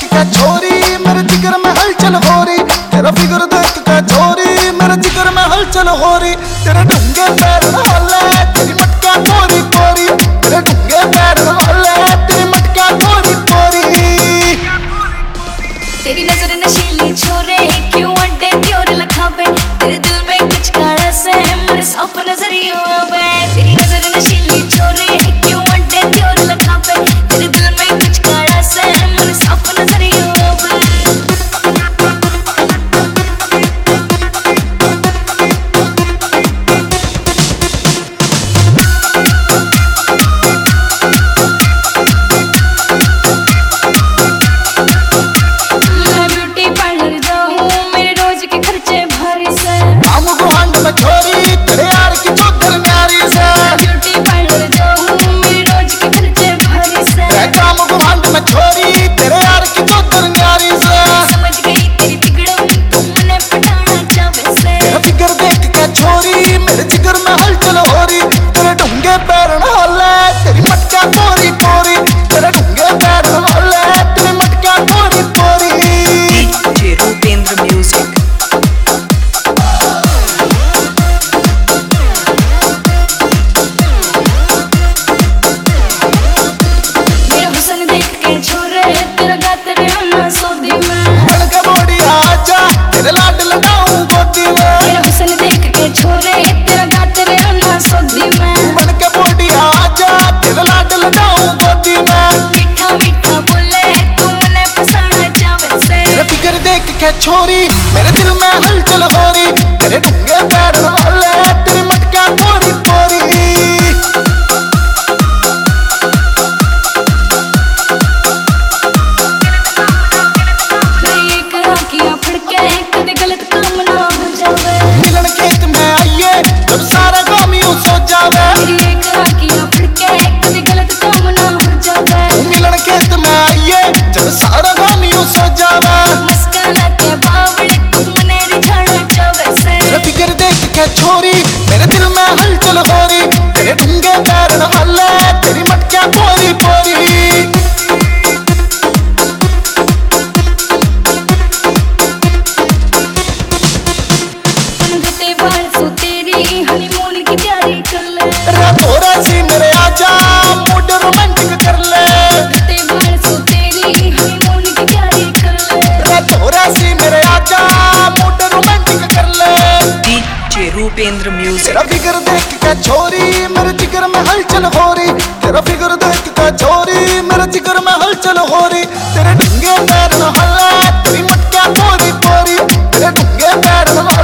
के छोरी मेरे जिगर में हलचल हो रही, तेरा फिगर देख के छोरी मेरे जिगर में हलचल हो रही। तेरे ढूंगे पैर हल्ले तेरी मटका पोरी पोरी, तेरे ढूंगे पैर हल्ले तेरी मटका पोरी पोरी। तेरी नजर नशीली छोरे क्यों अड्डे क्यों लखावे, तेरे दिल में कुछ काला से मेरे साफ नजरियों में। तेरी नजर नशीली छोरे क्यों अड्डे क्यों लखावे, तेरे दिल में कुछ काला से मेरे साफ नजरियों में। छोरी तेरे यार की चौधर न्यारी से, ब्यूटी पार्लर जाऊं मेरे रोज के खर्चे भरी से। काम गुहांड में छोरी तेरे यार की चौधर न्यारी से। समझ गई तेरी बिगड़म तुम मने पटाना चाहे से। तेरा फिगर देख के छोरी मेरे जिगर में हलचल हो रही, तेरे ढूंगे पैर हल्ले तेरी मटका पोरी पोरी, तेरे ढूंगे पैर हल्ले तेरी मटका पोरी पोरी। DJ Rupendra music. तेरे लाड लगाऊं गोदी में, मेरा हुस्न देख के छोरे तेरा गाते रे अन्ना सोदी में। बन के बोडी आजा तेरे लाड लगाऊं गोदी में। मीठा मीठा बोले तू मने फसाना चाहे से। तेरा फिगर देख के छोरी मेरे दिल में हलचल हो रही, तेरे ढूंगे पैर हल्ले तेरी मटका पोरी पोरी। मिलन खेत में आइए जब सारा काम यूं सो जावे, मिलन खेत में आइए जब सारा काम यूं सो जावे। तेरा फिगर देख के छोरी मेरे दिल में हलचल हो रही, तेरे ढूंगे पैर हल्ले तेरी मटका पोरी पोरी। थोड़ा सी मेरे आजा मूड रोमांटिक कर ले, थोड़ा सी मेरे आजा मूड रोमांटिक कर ले। DJ Rupendra music. तेरा फिगर देख के छोरी मेरे जिगर में हलचल हो रही, तेरा फिगर देख के छोरी मेरे जिगर में हलचल हो रही। तेरे ढूंगे पैर हल्ले तेरी मटका पोरी पोरी, तेरे ढूंगे पैर